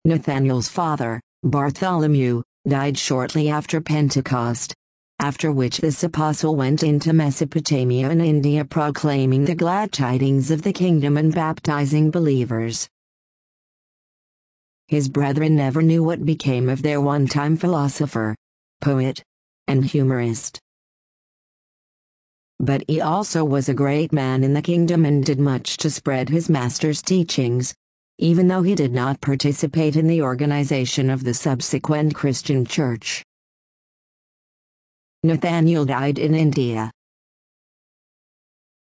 Nathanael's father, Bartholomew, died shortly after Pentecost, after which this apostle went into Mesopotamia and India proclaiming the glad tidings of the kingdom and baptizing believers. His brethren never knew what became of their one-time philosopher, poet, and humorist. But he also was a great man in the kingdom and did much to spread his master's teachings, even though he did not participate in the organization of the subsequent Christian church. Nathanael died in India,